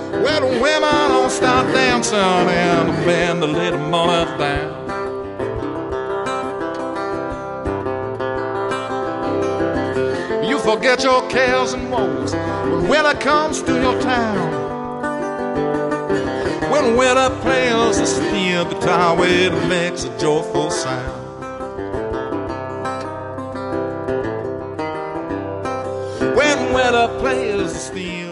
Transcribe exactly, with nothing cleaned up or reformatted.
Well, the women all start dancing and the men to lay the money down. You forget your cares and woes when winter comes to your town. When winter plays a steel guitar, it makes a joyful sound. When winter plays the steel